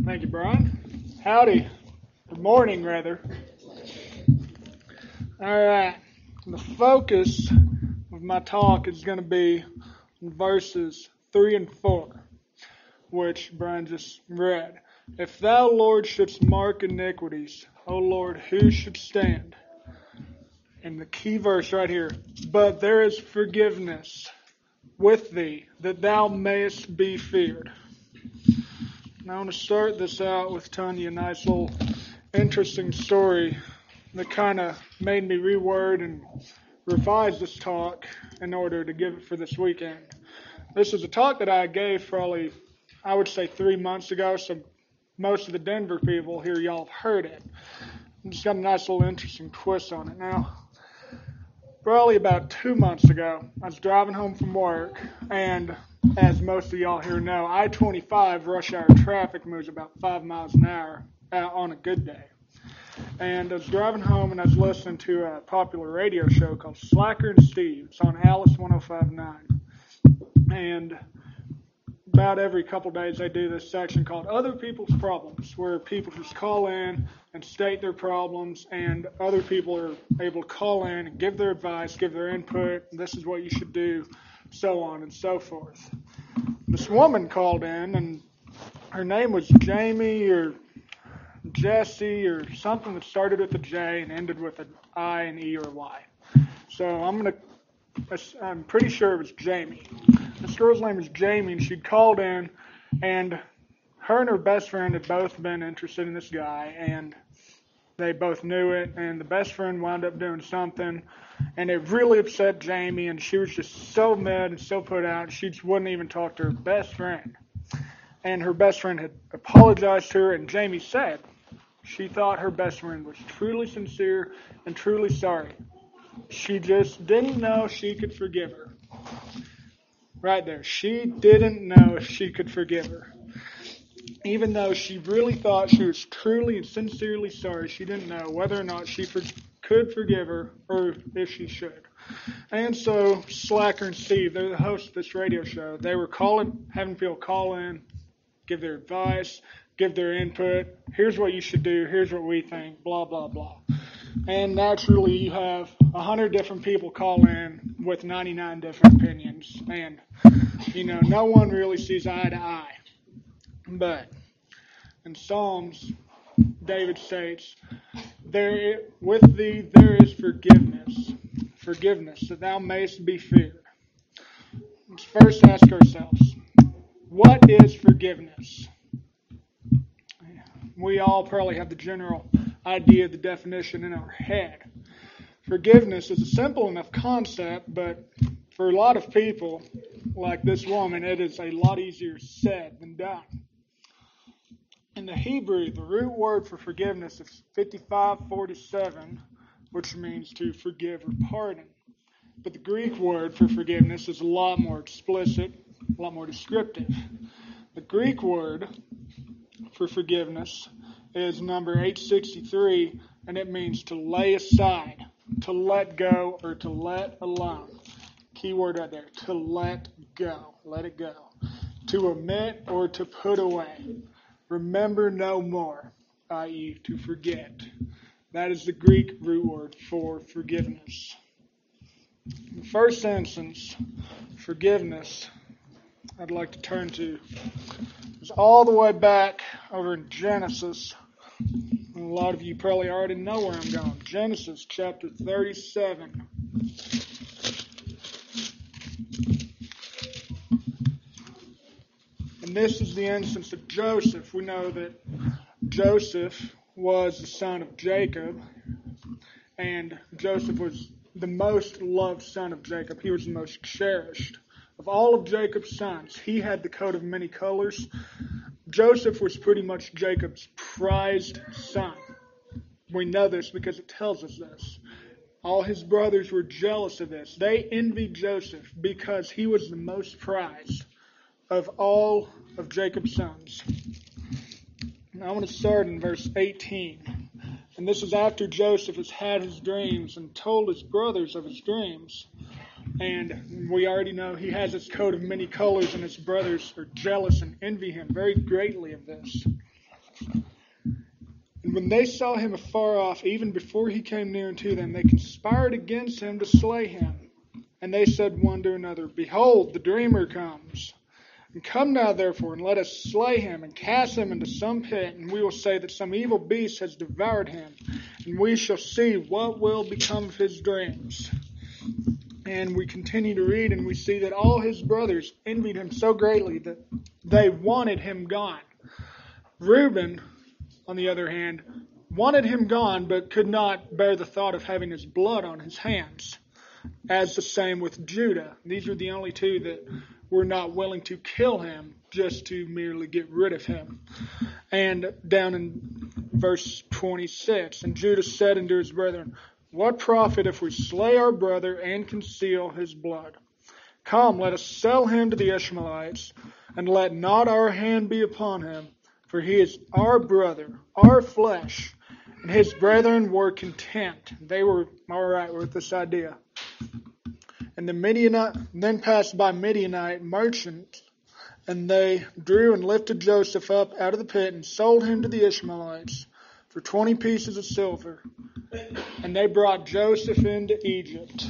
Thank you, Brian. Howdy. Good morning, rather. All right. The focus of my talk is going to be verses 3 and 4, which Brian just read. If thou, Lord, shouldst mark iniquities, O Lord, who should stand? And the key verse right here, but there is forgiveness with thee, that thou mayest be feared. Now I want to start this out with telling you a nice little interesting story that kind of made me reword and revise this talk in order to give it for this weekend. This is a talk that I gave probably, I would say 3 months ago, so most of the Denver people here, y'all have heard it. It's got a nice little interesting twist on it. Now, probably about 2 months ago, I was driving home from work, and as most of y'all here know, I-25 rush hour traffic moves about 5 miles an hour on a good day. And I was driving home and I was listening to a popular radio show called Slacker and Steve. It's on Alice 105.9. And about every couple days they do this section called Other People's Problems, where people just call in and state their problems, and other people are able to call in and give their advice, give their input, this is what you should do, so on and so forth. This woman called in, and her name was Jamie or Jesse or something that started with a J and ended with an I, an E, or a Y. So I'm pretty sure it was Jamie. This girl's name was Jamie, and she'd called in, and her and her best friend had both been interested in this guy, and they both knew it, and the best friend wound up doing something, and it really upset Jamie, and she was just so mad and so put out, she just wouldn't even talk to her best friend. And her best friend had apologized to her, and Jamie said she thought her best friend was truly sincere and truly sorry. She just didn't know she could forgive her. Right there. She didn't know if she could forgive her. Even though she really thought she was truly and sincerely sorry, she didn't know whether or not she could forgive her or if she should. And so Slacker and Steve, they're the hosts of this radio show. They were having people call in, give their advice, give their input. Here's what you should do. Here's what we think. Blah, blah, blah. And naturally, you have 100 different people call in with 99 different opinions. And, no one really sees eye to eye. But in Psalms, David states, with thee there is forgiveness, that thou mayest be feared. Let's first ask ourselves, what is forgiveness? We all probably have the general idea of the definition in our head. Forgiveness is a simple enough concept, but for a lot of people, like this woman, it is a lot easier said than done. In the Hebrew, the root word for forgiveness is 5547, which means to forgive or pardon. But the Greek word for forgiveness is a lot more explicit, a lot more descriptive. The Greek word for forgiveness is number 863, and it means to lay aside, to let go, or to let alone. Key word right there, to let go, let it go. To omit or to put away. Remember no more, i.e. to forget. That is the Greek root word for forgiveness. In the first instance, forgiveness, I'd like to turn to is all the way back over in Genesis. And a lot of you probably already know where I'm going. Genesis chapter 37. And this is the instance of Joseph. We know that Joseph was the son of Jacob, and Joseph was the most loved son of Jacob. He was the most cherished. Of all of Jacob's sons, he had the coat of many colors. Joseph was pretty much Jacob's prized son. We know this because it tells us this. All his brothers were jealous of this. They envied Joseph because he was the most prized of all of Jacob's sons. Now I want to start in verse 18. And this is after Joseph has had his dreams and told his brothers of his dreams. And we already know he has his coat of many colors, and his brothers are jealous and envy him very greatly of this. And when they saw him afar off, even before he came near unto them, they conspired against him to slay him. And they said one to another, Behold, the dreamer comes. And come now, therefore, and let us slay him, and cast him into some pit, and we will say that some evil beast has devoured him, and we shall see what will become of his dreams. And we continue to read, and we see that all his brothers envied him so greatly that they wanted him gone. Reuben, on the other hand, wanted him gone, but could not bear the thought of having his blood on his hands. As the same with Judah. These were the only two that were not willing to kill him just to merely get rid of him. And down in verse 26, And Judah said unto his brethren, What profit if we slay our brother and conceal his blood? Come, let us sell him to the Ishmaelites, and let not our hand be upon him, for he is our brother, our flesh. And his brethren were content. They were all right with this idea. And the Midianite then passed by Midianite merchants, and they drew and lifted Joseph up out of the pit and sold him to the Ishmaelites for 20 pieces of silver. And they brought Joseph into Egypt.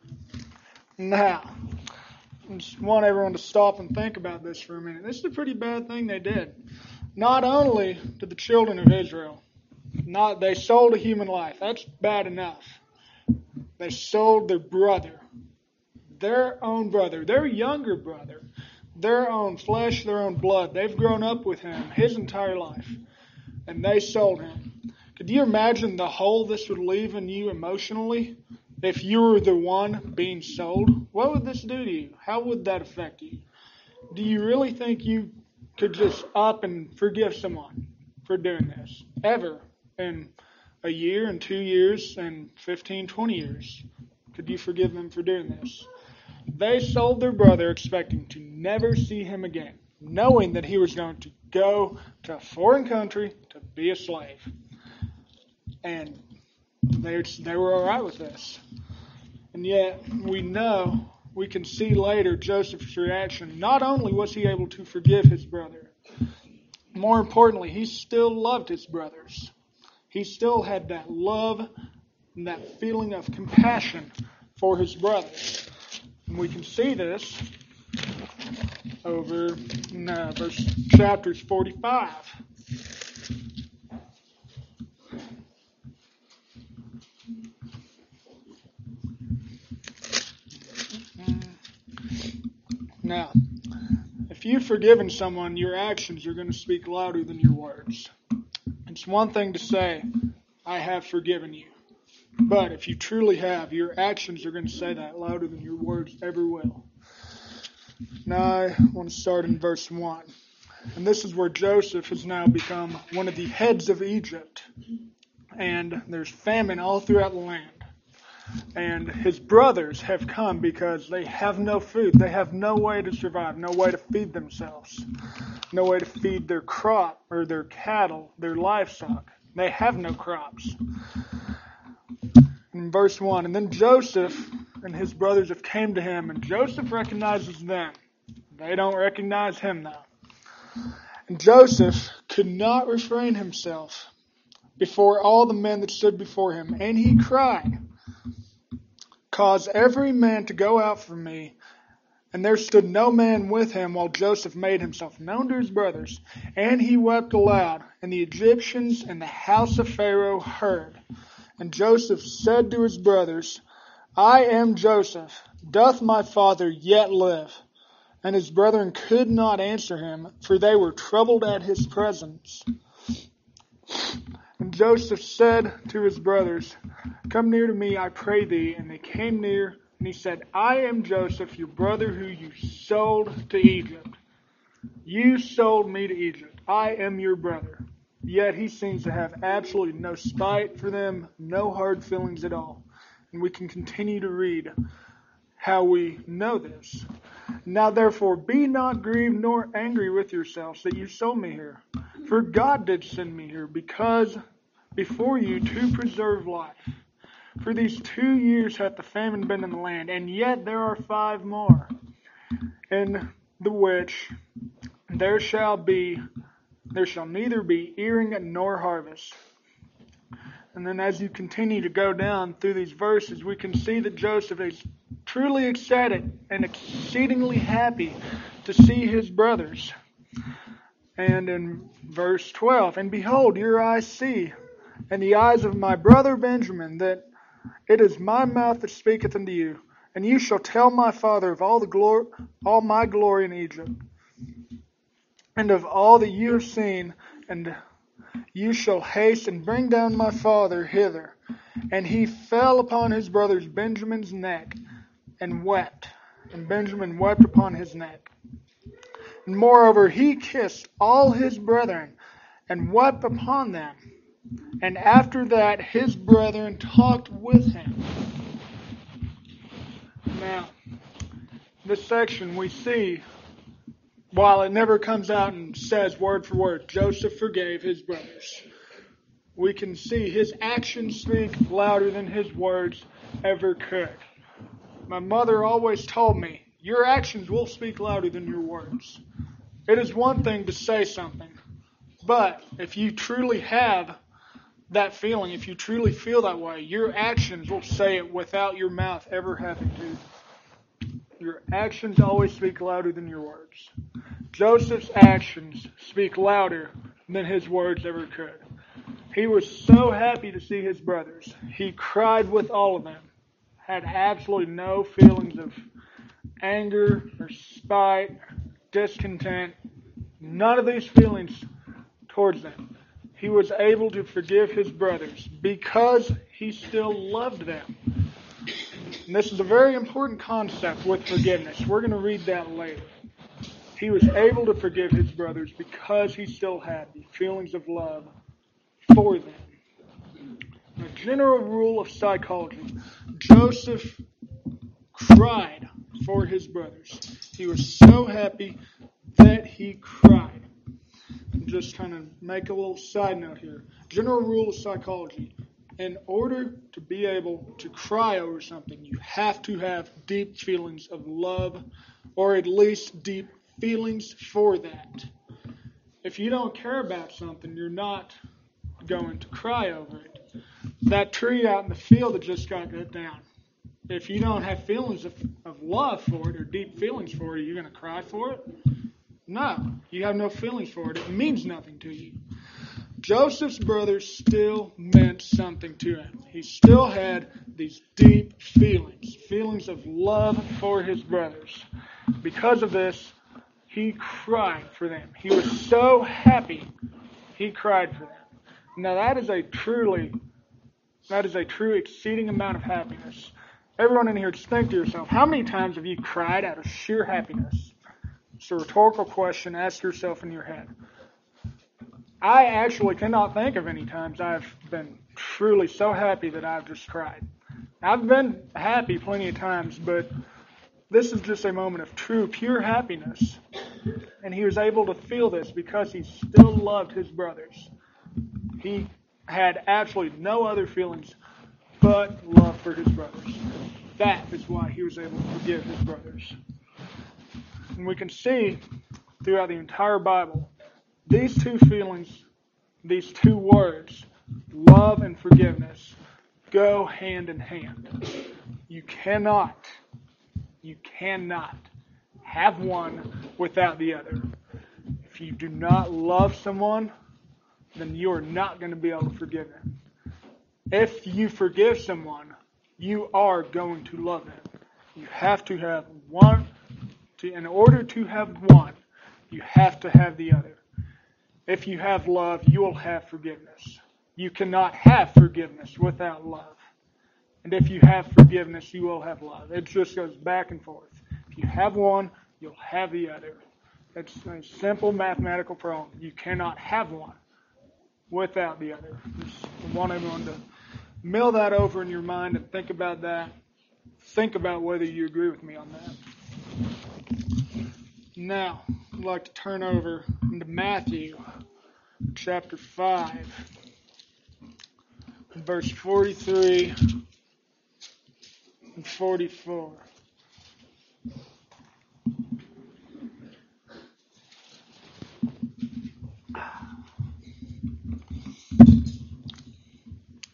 Now, I just want everyone to stop and think about this for a minute. This is a pretty bad thing they did. Not only to the children of Israel, they sold a human life. That's bad enough. They sold their brother. Their own brother, their younger brother, their own flesh, their own blood. They've grown up with him his entire life, and they sold him. Could you imagine the hole this would leave in you emotionally if you were the one being sold? What would this do to you? How would that affect you? Do you really think you could just up and forgive someone for doing this? Ever? In a year, and 2 years, and 15, 20 years? Could you forgive them for doing this? They sold their brother expecting to never see him again, knowing that he was going to go to a foreign country to be a slave. And they were all right with this. And yet, we can see later Joseph's reaction. Not only was he able to forgive his brother, more importantly, he still loved his brothers. He still had that love and that feeling of compassion for his brothers. And we can see this over in chapters 45. Now, if you've forgiven someone, your actions are going to speak louder than your words. It's one thing to say, I have forgiven you. But if you truly have, your actions are going to say that louder than your words ever will. Now I want to start in verse 1. And this is where Joseph has now become one of the heads of Egypt. And there's famine all throughout the land. And his brothers have come because they have no food. They have no way to survive, no way to feed themselves, no way to feed their crop or their cattle, their livestock. They have no crops. In verse 1, and then Joseph and his brothers have came to him, and Joseph recognizes them. They don't recognize him now. And Joseph could not refrain himself before all the men that stood before him, and he cried, Cause every man to go out from me. And there stood no man with him while Joseph made himself known to his brothers. And he wept aloud, and the Egyptians and the house of Pharaoh heard. And Joseph said to his brothers, I am Joseph. Doth my father yet live? And his brethren could not answer him, for they were troubled at his presence. And Joseph said to his brothers, Come near to me, I pray thee. And they came near, and he said, I am Joseph, your brother who you sold to Egypt. You sold me to Egypt. I am your brother. Yet he seems to have absolutely no spite for them, no hard feelings at all. And we can continue to read how we know this. Now therefore be not grieved nor angry with yourselves that you sold me here. For God did send me here because before you to preserve life. For these 2 years hath the famine been in the land, and yet there are 5 more, in the which there shall be there shall neither be earing nor harvest. And then as you continue to go down through these verses, we can see that Joseph is truly excited and exceedingly happy to see his brothers. And in verse 12, and behold, your eyes see, and the eyes of my brother Benjamin, that it is my mouth that speaketh unto you, and you shall tell my father of all my glory in Egypt, and of all that you have seen, and you shall haste and bring down my father hither. And he fell upon his brother's Benjamin's neck, and wept, and Benjamin wept upon his neck. And moreover, he kissed all his brethren, and wept upon them. And after that, his brethren talked with him. Now, this section we see, while it never comes out and says word for word, Joseph forgave his brothers, we can see his actions speak louder than his words ever could. My mother always told me, your actions will speak louder than your words. It is one thing to say something, but if you truly have that feeling, if you truly feel that way, your actions will say it without your mouth ever having to. Your actions always speak louder than your words. Joseph's actions speak louder than his words ever could. He was so happy to see his brothers. He cried with all of them. Had absolutely no feelings of anger or spite, discontent. None of these feelings towards them. He was able to forgive his brothers because he still loved them. And this is a very important concept with forgiveness. We're going to read that later. He was able to forgive his brothers because he still had the feelings of love for them. A general rule of psychology. Joseph cried for his brothers. He was so happy that he cried. Just kind of make a little side note here. General rule of psychology. In order to be able to cry over something, you have to have deep feelings of love, or at least deep feelings for that. If you don't care about something, you're not going to cry over it. That tree out in the field that just got cut down, if you don't have feelings of love for it or deep feelings for it, are you going to cry for it? No, you have no feelings for it. It means nothing to you. Joseph's brothers still meant something to him. He still had these deep feelings of love for his brothers. Because of this, he cried for them. He was so happy, he cried for them. Now that is a true exceeding amount of happiness. Everyone in here, just think to yourself, how many times have you cried out of sheer happiness? It's a rhetorical question. Ask yourself in your head. I actually cannot think of any times I've been truly so happy that I've just cried. I've been happy plenty of times, but this is just a moment of true, pure happiness. And he was able to feel this because he still loved his brothers. He had absolutely no other feelings but love for his brothers. That is why he was able to forgive his brothers. And we can see throughout the entire Bible, these two feelings, these two words, love and forgiveness, go hand in hand. You cannot have one without the other. If you do not love someone, then you are not going to be able to forgive them. If you forgive someone, you are going to love them. You have to have one. In order to have one, you have to have the other. If you have love, you will have forgiveness. You cannot have forgiveness without love. And if you have forgiveness, you will have love. It just goes back and forth. If you have one, you'll have the other. It's a simple mathematical problem. You cannot have one without the other. Just want everyone to mill that over in your mind and think about that. Think about whether you agree with me on that. Now, I'd like to turn over into Matthew chapter 5, verse 43 and 44.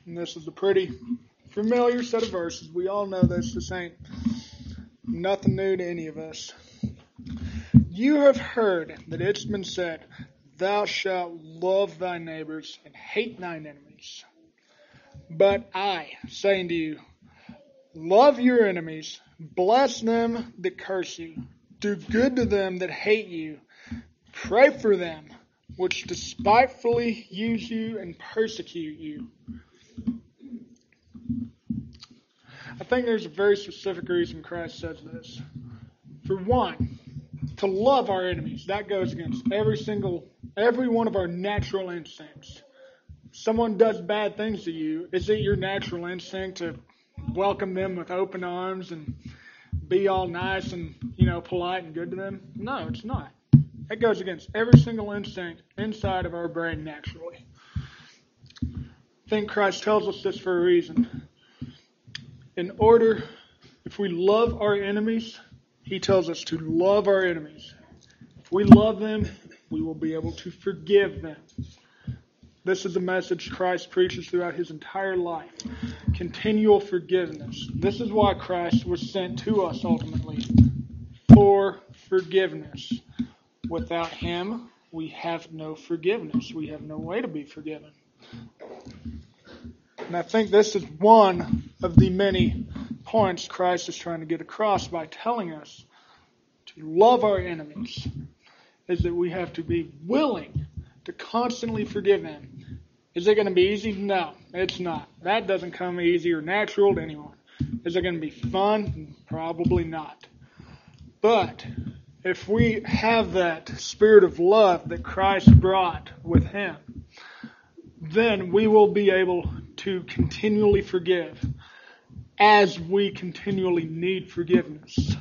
And this is a pretty familiar set of verses. We all know this. This ain't nothing new to any of us. You have heard that it's been said, thou shalt love thy neighbors and hate thine enemies. But I say unto you, love your enemies, bless them that curse you, do good to them that hate you, pray for them which despitefully use you and persecute you. I think there's a very specific reason Christ says this. For one, to love our enemies. That goes against every one of our natural instincts. If someone does bad things to you, is it your natural instinct to welcome them with open arms and be all nice and, polite and good to them? No, it's not. That goes against every single instinct inside of our brain naturally. I think Christ tells us this for a reason. If we love our enemies, He tells us to love our enemies. If we love them, we will be able to forgive them. This is the message Christ preaches throughout His entire life. Continual forgiveness. This is why Christ was sent to us ultimately. For forgiveness. Without Him, we have no forgiveness. We have no way to be forgiven. And I think this is one of the many points Christ is trying to get across by telling us to love our enemies, is that we have to be willing to constantly forgive them. Is it going to be easy? No, it's not. That doesn't come easy or natural to anyone. Is it going to be fun? Probably not. But if we have that spirit of love that Christ brought with Him, then we will be able to continually forgive as we continually need forgiveness.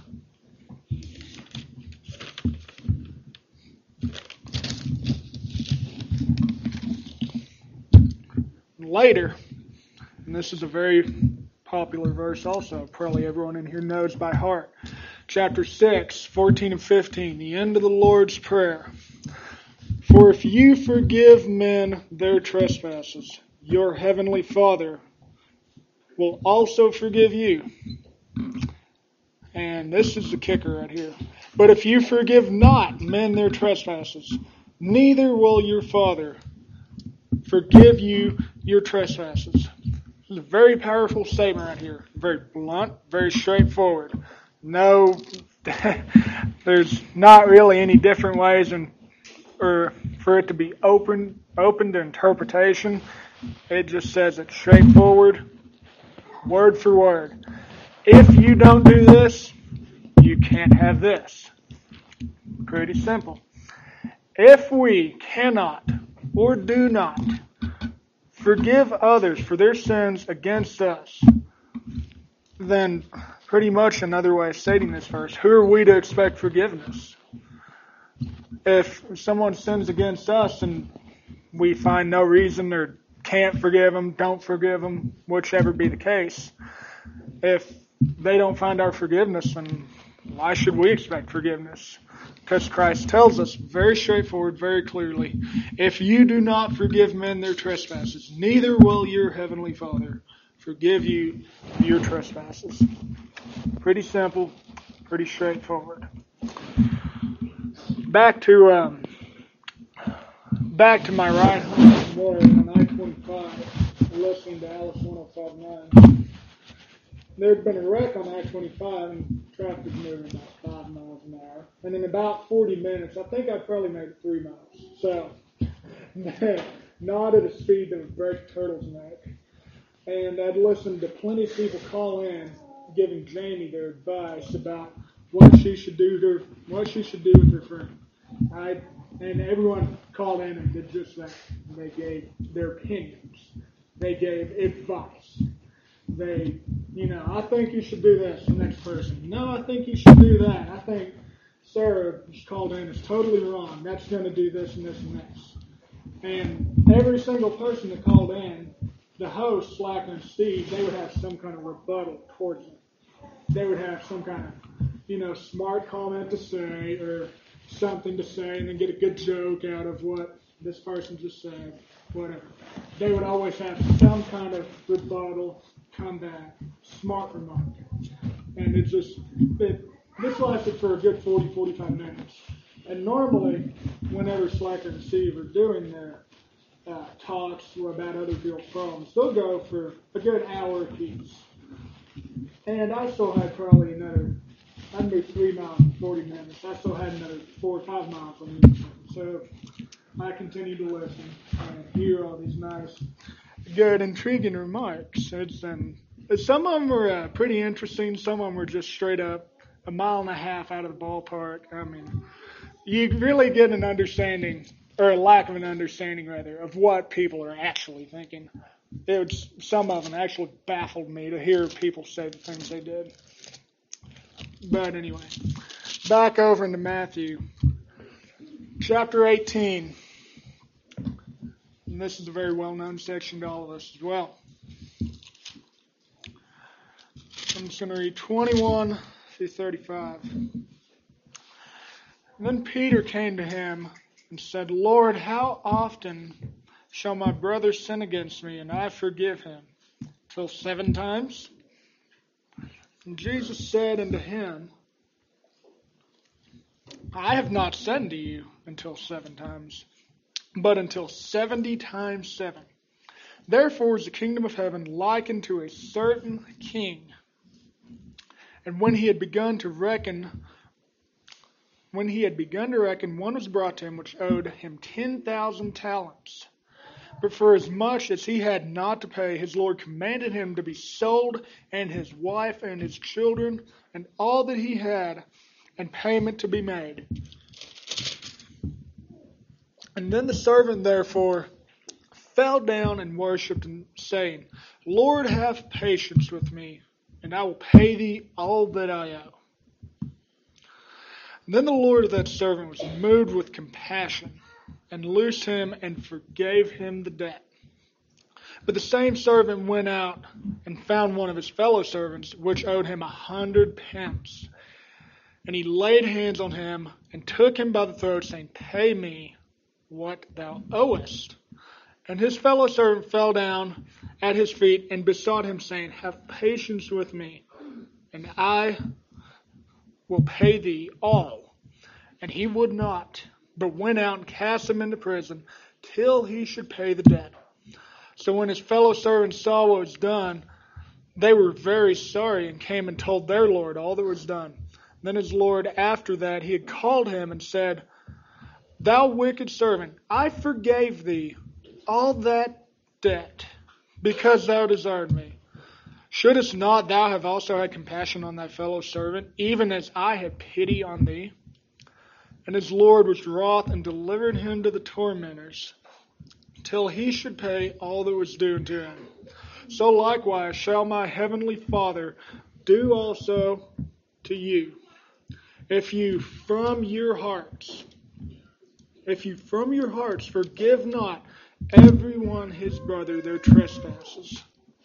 Later, and this is a very popular verse also, probably everyone in here knows by heart, chapter 6, 14 and 15, the end of the Lord's Prayer. For if you forgive men their trespasses, your heavenly Father will also forgive you. And this is the kicker right here. But if you forgive not men their trespasses, neither will your Father forgive you your trespasses. This is a very powerful statement right here. Very blunt, very straightforward. No, there's not really any different ways or for it to be open to interpretation. It just says it straightforward, word for word. If you don't do this, you can't have this. Pretty simple. If we cannot or do not forgive others for their sins against us, then pretty much another way of stating this verse, who are we to expect forgiveness? If someone sins against us and we find no reason or can't forgive them, don't forgive them, whichever be the case, if they don't find our forgiveness, then why should we expect forgiveness? Because Christ tells us very straightforward, very clearly, if you do not forgive men their trespasses, neither will your heavenly Father forgive you your trespasses. Pretty simple, pretty straightforward. Back to my ride home this morning on I-25, listening to Alice 105.9. There'd been a wreck on I-25 and traffic was moving about 5 miles an hour. And in about 40 minutes, I think I probably made it 3 miles. So, not at a speed that would break a turtle's neck. And I'd listened to plenty of people call in, giving Jamie their advice about what she should do with her friend. And everyone called in and did just that. They gave their opinions. They gave advice. I think you should do this, the next person. No, I think you should do that. I think Sarah, who's called in, is totally wrong. That's going to do this and this and this. And every single person that called in, the host, Slacker and Steve, they would have some kind of rebuttal towards it. They would have some kind of, smart comment to say, or something to say and then get a good joke out of what this person just said, whatever. They would always have some kind of rebuttal, comeback, smart remark. And this lasted for a good 40, 45 minutes. And normally, whenever Slacker and Steve are doing their talks about other people's problems, they'll go for a good hour apiece. And I still had probably I'd be 3 miles in 40 minutes. I still had another 4 or 5 miles on each one. So I continued to listen and hear all these nice, good, intriguing remarks. Some of them were pretty interesting. Some of them were just straight up a mile and a half out of the ballpark. I mean, you really get an understanding, or a lack of an understanding, rather, of what people are actually thinking. Some of them actually baffled me to hear people say the things they did. But anyway, back over into Matthew, chapter 18. And this is a very well-known section to all of us as well. I'm just going to read 21 through 35. And then Peter came to him and said, Lord, how often shall my brother sin against me, and I forgive him? Till 7 times? And Jesus said unto him, I have not said unto you until 7 times, but until 70 times 7. Therefore is the kingdom of heaven likened to a certain king. And when he had begun to reckon, one was brought to him which owed him 10,000 talents. But for as much as he had not to pay, his Lord commanded him to be sold, and his wife and his children, and all that he had, and payment to be made. And then the servant therefore fell down and worshipped, and saying, Lord, have patience with me, and I will pay thee all that I owe. And then the Lord of that servant was moved with compassion, and loosed him, and forgave him the debt. But the same servant went out, and found one of his fellow servants, which owed him 100 pence. And he laid hands on him, and took him by the throat, saying, Pay me what thou owest. And his fellow servant fell down at his feet, and besought him, saying, Have patience with me, and I will pay thee all. And he would not, but went out and cast him into prison, till he should pay the debt. So when his fellow servants saw what was done, they were very sorry, and came and told their Lord all that was done. Then his Lord, after that, he had called him, and said, Thou wicked servant, I forgave thee all that debt, because thou desired me. Shouldest not thou have also had compassion on thy fellow servant, even as I had pity on thee? And his Lord was wroth, and delivered him to the tormentors, till he should pay all that was due unto him. So likewise shall my heavenly Father do also to you, if you from your hearts forgive not everyone his brother their trespasses.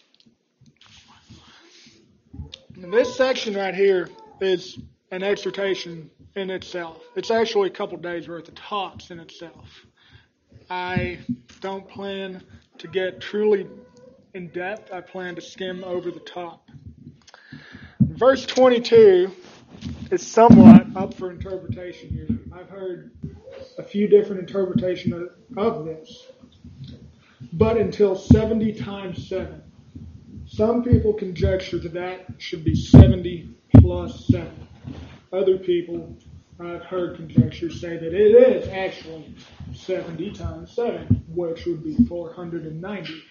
And this section right here is an exhortation in itself. It's actually a couple days worth of talks in itself. I don't plan to get truly in depth. I plan to skim over the top. Verse 22 is somewhat up for interpretation here. I've heard a few different interpretations of this. But until 70 times 7. Some people conjecture that should be 70 plus 7. Other people, I've heard conjectures say that it is actually 70 times 7, which would be 490.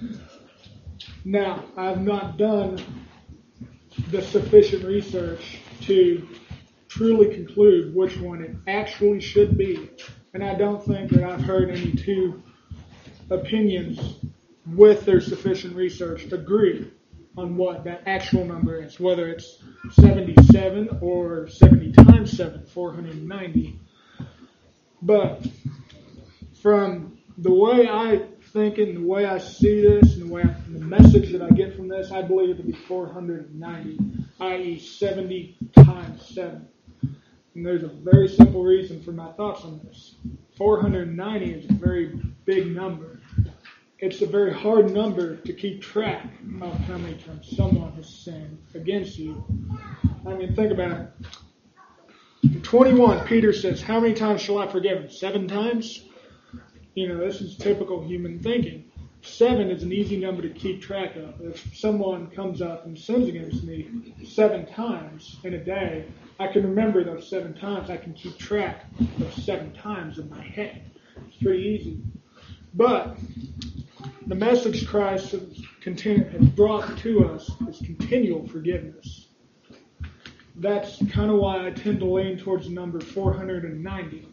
Now, I've not done the sufficient research to truly conclude which one it actually should be. And I don't think that I've heard any two opinions with their sufficient research agree on what that actual number is, whether it's 77 or 70 times 7, 490. But from the way I think and the way I see this and the message that I get from this, I believe it to be 490, i.e. 70 times 7. And there's a very simple reason for my thoughts on this. 490 is a very big number. It's a very hard number to keep track of how many times someone has sinned against you. I mean, think about it. In 21, Peter says, how many times shall I forgive him? 7 times? This is typical human thinking. 7 is an easy number to keep track of. If someone comes up and sins against me 7 times in a day, I can remember those 7 times. I can keep track of those 7 times in my head. It's pretty easy. But the message Christ has brought to us is continual forgiveness. That's kind of why I tend to lean towards the number 490.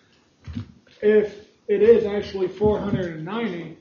If it is actually 490,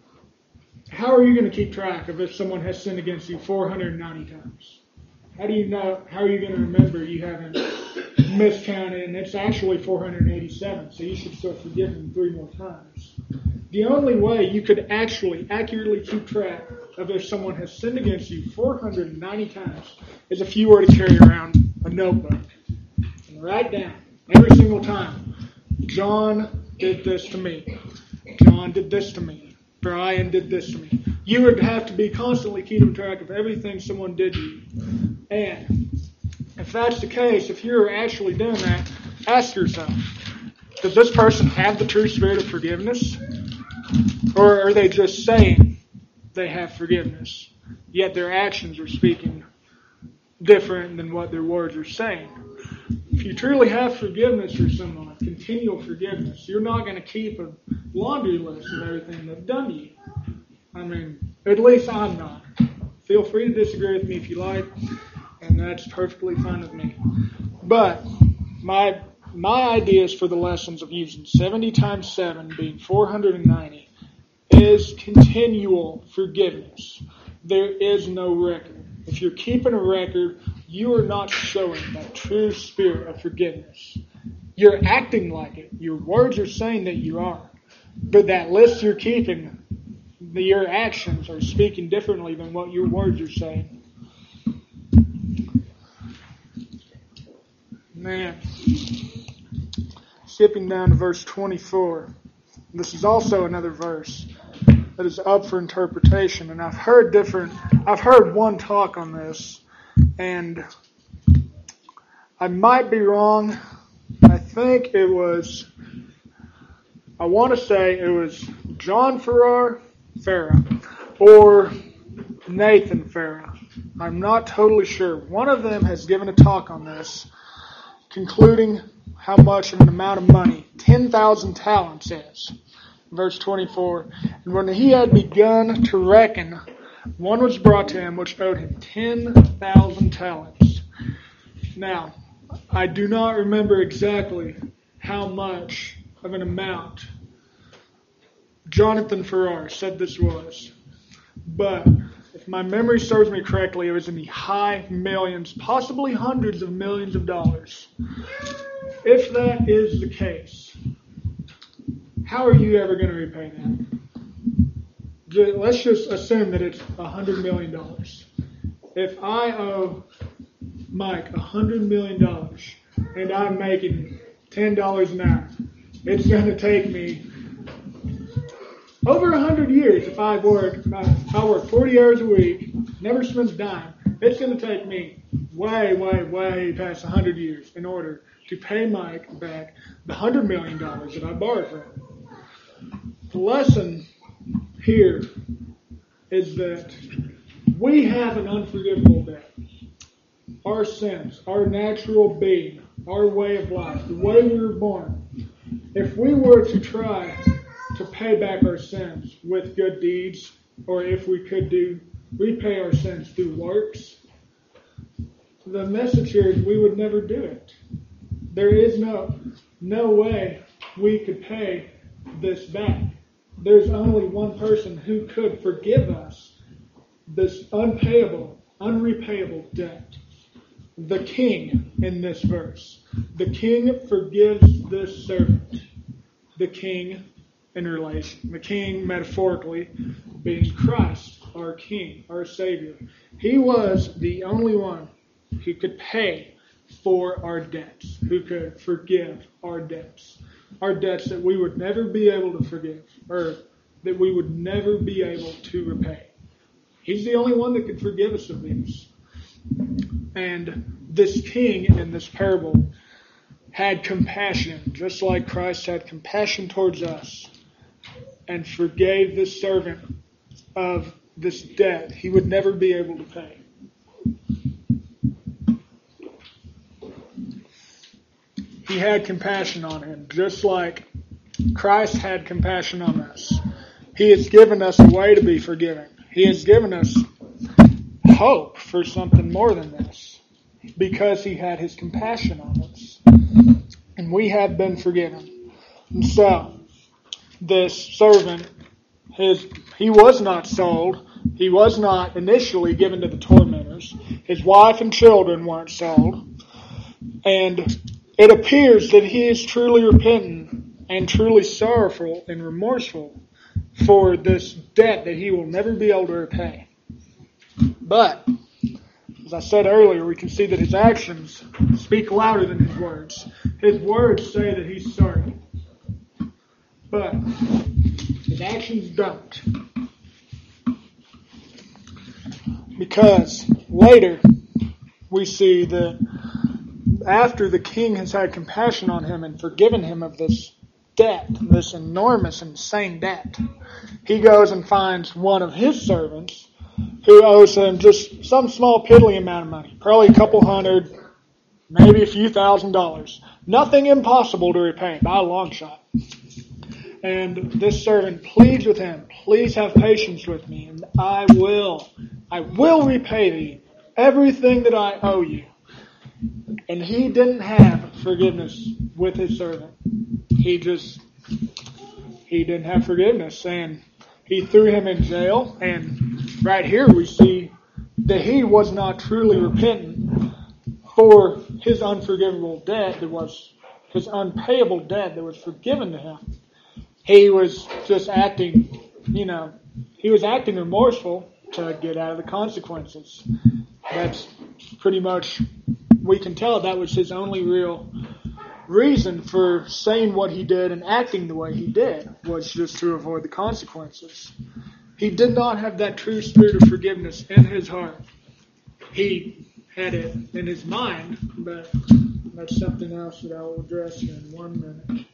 how are you going to keep track of if someone has sinned against you 490 times? How do you know? How are you going to remember you haven't miscounted and it's actually 487, so you should still forgive them 3 more times? The only way you could actually accurately keep track of if someone has sinned against you 490 times is if you were to carry around a notebook and write down every single time, John did this to me. John did this to me. Brian did this to me. You would have to be constantly keeping track of everything someone did to you. And if that's the case, if you're actually doing that, ask yourself, does this person have the true spirit of forgiveness? Or are they just saying they have forgiveness, yet their actions are speaking different than what their words are saying? If you truly have forgiveness for someone, continual forgiveness, you're not going to keep a laundry list of everything they've done to you. I mean, at least I'm not. Feel free to disagree with me if you like, and that's perfectly fine with me. But my ideas for the lessons of using 70 times 7 being 490 is continual forgiveness. There is no record. If you're keeping a record, you are not showing that true spirit of forgiveness. You're acting like it. Your words are saying that you are. But that list you're keeping, your actions are speaking differently than what your words are saying. Man. Skipping down to verse 24. This is also another verse that is up for interpretation. And I've heard one talk on this, and I might be wrong. I want to say it was John Farrar or Nathan Farrar. I'm not totally sure. One of them has given a talk on this, concluding how much of an amount of money 10,000 talents is. Verse 24, and when he had begun to reckon, one was brought to him which owed him 10,000 talents. Now, I do not remember exactly how much of an amount Jonathan Farrar said this was, but if my memory serves me correctly, it was in the high millions, possibly hundreds of millions of dollars. If that is the case, how are you ever going to repay that? Let's just assume that it's $100 million. If I owe Mike $100 million and I'm making $10 an hour, it's going to take me over 100 years. If I work 40 hours a week, never spend a dime, it's going to take me way past 100 years in order to pay Mike back the $100 million that I borrowed from him. The lesson here is that we have an unforgivable debt. Our sins, our natural being, our way of life, the way we were born. If we were to try to pay back our sins with good deeds, or if we could repay our sins through works, the message here is we would never do it. There is no way we could pay this back. There's only one person who could forgive us this unpayable, unrepayable debt. The king in this verse. The king forgives this servant. The king in relation. The king metaphorically being Christ, our king, our Savior. He was the only one who could pay for our debts, who could forgive our debts that we would never be able to forgive, or that we would never be able to repay. He's the only one that could forgive us of these. And this king in this parable had compassion, just like Christ had compassion towards us, and forgave this servant of this debt he would never be able to pay. He had compassion on him, just like Christ had compassion on us. He has given us a way to be forgiven. He has given us hope for something more than this, because he had his compassion on us. And we have been forgiven. And so, this servant, he was not sold. He was not initially given to the tormentors. His wife and children weren't sold. And it appears that he is truly repentant and truly sorrowful and remorseful for this debt that he will never be able to repay. But, as I said earlier, we can see that his actions speak louder than his words. His words say that he's sorry, but his actions don't. Because later we see that after the king has had compassion on him and forgiven him of this debt, this enormous, insane debt, he goes and finds one of his servants who owes him just some small piddly amount of money, probably a couple hundred, maybe a few $1,000s. Nothing impossible to repay by a long shot. And this servant pleads with him, please have patience with me, and I will repay thee everything that I owe you. And he didn't have forgiveness with his servant. He didn't have forgiveness, and he threw him in jail. And right here we see that he was not truly repentant for his unforgivable debt that was his unpayable debt that was forgiven to him. He was just acting, he was acting remorseful to get out of the consequences. That's pretty much, we can tell that was his only real reason for saying what he did and acting the way he did, was just to avoid the consequences. He did not have that true spirit of forgiveness in his heart. He had it in his mind, but that's something else that I will address here in 1 minute.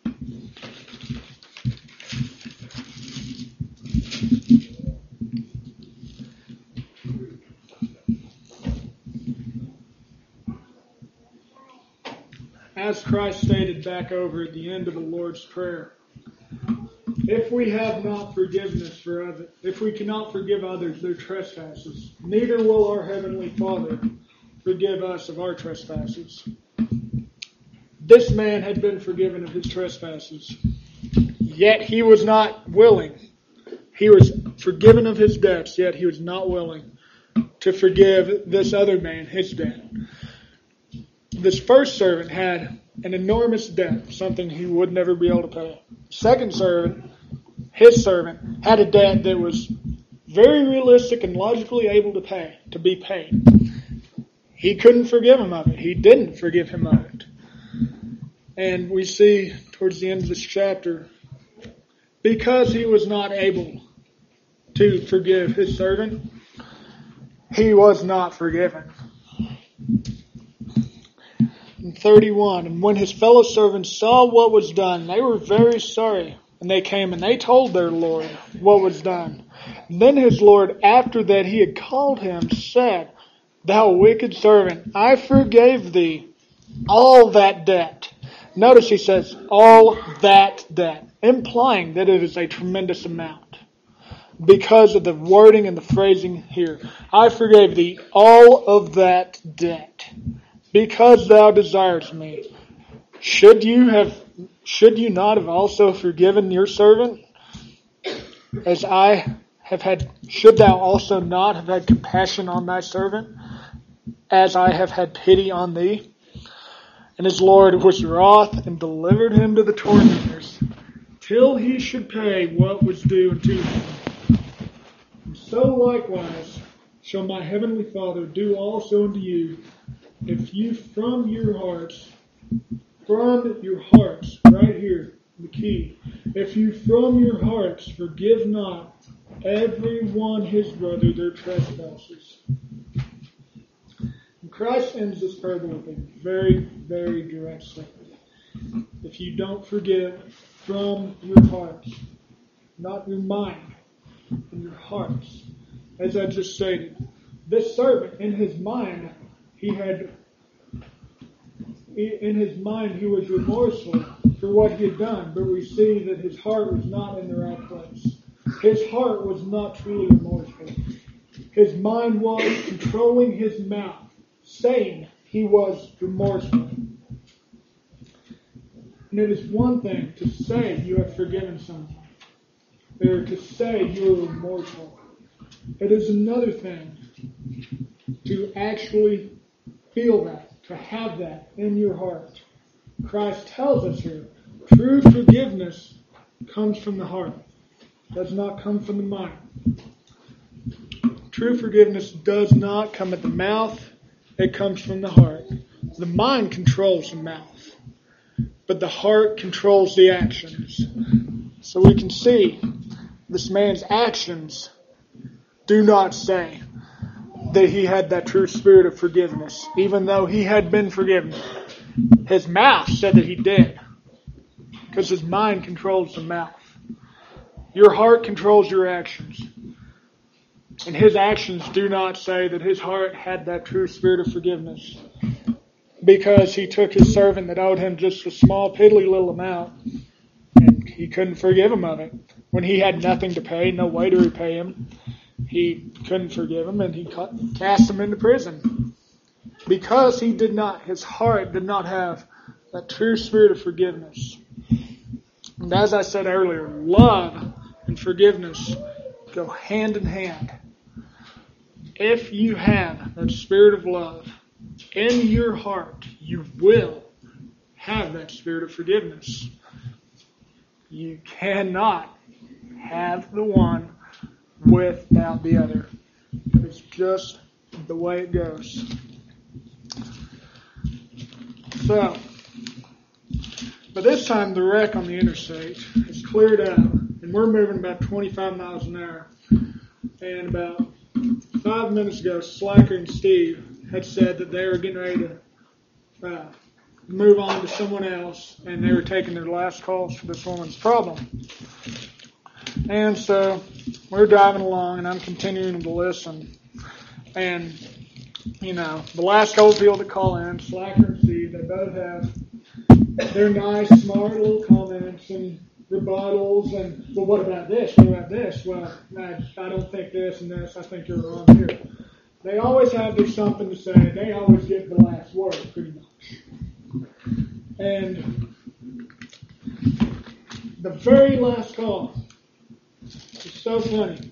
As Christ stated back over at the end of the Lord's Prayer, if we have not forgiveness for others, if we cannot forgive others their trespasses, neither will our Heavenly Father forgive us of our trespasses. This man had been forgiven of his trespasses, yet he was not willing. He was forgiven of his debts, yet he was not willing to forgive this other man his debt. This first servant had an enormous debt, something he would never be able to pay. Second servant, his servant, had a debt that was very realistic and logically able to be paid. He couldn't forgive him of it. He didn't forgive him of it. And we see towards the end of this chapter, because he was not able to forgive his servant, he was not forgiven. 31, and when his fellow servants saw what was done, they were very sorry. And they came and they told their Lord what was done. And then his Lord, after that he had called him, said, Thou wicked servant, I forgave thee all that debt. Notice he says, all that debt, implying that it is a tremendous amount. Because of the wording and the phrasing here. I forgave thee all of that debt. Because thou desirest me. Should you not have also forgiven your servant? As I have had, should thou also not have had compassion on thy servant? As I have had pity on thee? And his Lord was wroth and delivered him to the tormentors, till he should pay what was due unto him. And so likewise shall my heavenly Father do also unto you, if you from your hearts, right here, the key, if you from your hearts forgive not every one his brother their trespasses. And Christ ends this parable with a very, very direct statement. If you don't forgive from your hearts, not your mind, from your hearts, as I just stated, this servant, in his mind, he was remorseful for what he had done, but we see that his heart was not in the right place. His heart was not truly remorseful. His mind was controlling his mouth, saying he was remorseful. And it is one thing to say you have forgiven someone, or to say you are remorseful. It is another thing to actually feel that, to have that in your heart. Christ tells us here, true forgiveness comes from the heart. It does not come from the mind. True forgiveness does not come at the mouth. It comes from the heart. The mind controls the mouth, but the heart controls the actions. So we can see this man's actions do not say that he had that true spirit of forgiveness, even though he had been forgiven. His mouth said that he did, because his mind controls the mouth. Your heart controls your actions. And his actions do not say that his heart had that true spirit of forgiveness, because he took his servant that owed him just a small, piddly little amount, and he couldn't forgive him of it. When he had nothing to pay, no way to repay him, he couldn't forgive him, and he cast him into prison. Because his heart did not have that true spirit of forgiveness. And as I said earlier, love and forgiveness go hand in hand. If you have that spirit of love in your heart, you will have that spirit of forgiveness. You cannot have the one without the other. It's just the way it goes. So, by this time the wreck on the interstate is cleared out, and we're moving about 25 miles an hour. And about 5 minutes ago, Slacker and Steve had said that they were getting ready to move on to someone else, and they were taking their last calls for this woman's problem. And so we're driving along, and I'm continuing to listen. And, the last couple people that call in, Slacker and Steve, they both have their nice, smart little comments and rebuttals, and, well, what about this? What about this? Well, I don't think this and this. I think you're wrong here. They always have their something to say. They always get the last word, pretty much. And the very last call is so funny.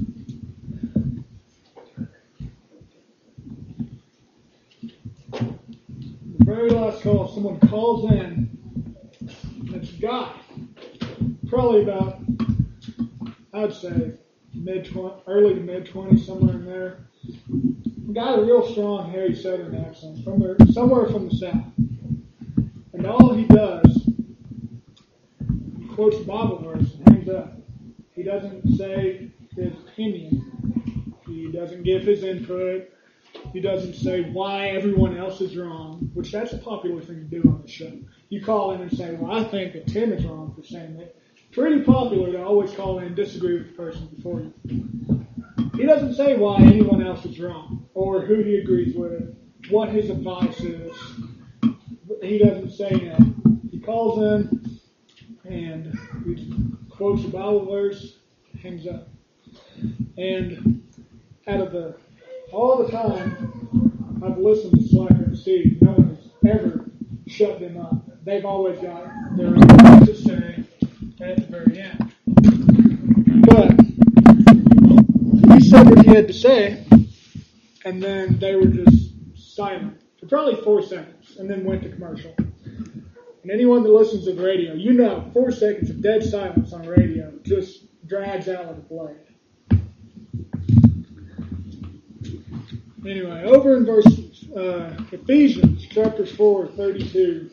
The very last call, someone calls in, and it's a guy, probably about, I'd say, early to mid-20s, somewhere in there. A guy with a real strong, hairy southern accent, somewhere from the south. And all he does, he quotes a Bible verse and hangs up. He doesn't say his opinion. He doesn't give his input. He doesn't say why everyone else is wrong, which that's a popular thing to do on the show. You call in and say, well, I think that Tim is wrong for saying that. Pretty popular to always call in and disagree with the person before you. He doesn't say why anyone else is wrong, or who he agrees with, what his advice is. He doesn't say that. He calls in and he quotes a Bible verse, hangs up. And out of all the time I've listened to Slacker and Steve, no one has ever shut them up. They've always got their own things to say at the very end. But he said what he had to say, and then they were just silent for probably 4 seconds, and then went to commercial. And anyone that listens to the radio, 4 seconds of dead silence on radio just drags out like a blade. Anyway, over in verse Ephesians chapter 4:32.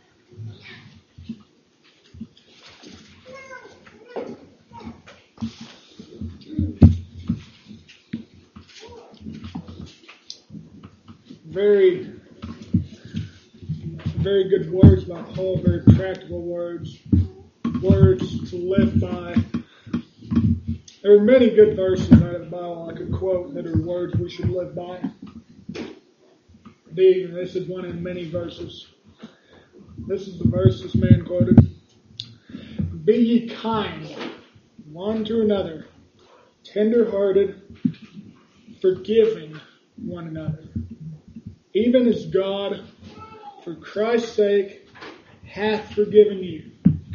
Very good words by Paul, very practical words to live by. There are many good verses out of the Bible I could quote that are words we should live by. This is one in many verses. This is the verse this man quoted. Be ye kind one to another, tender-hearted, forgiving one another, even as God, for Christ's sake, hath forgiven you.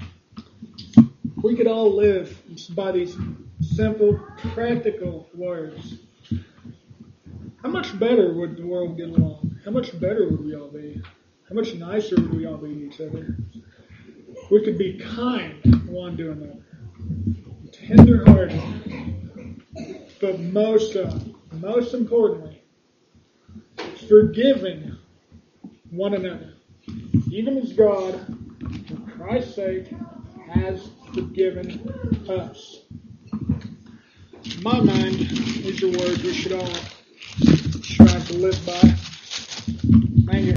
We could all live by these simple, practical words. How much better would the world get along? How much better would we all be? How much nicer would we all be to each other? We could be kind one to another, tender-hearted, but most importantly, forgiving one another, even as God, for Christ's sake, has forgiven us. In my mind, these are words we should all strive to live by.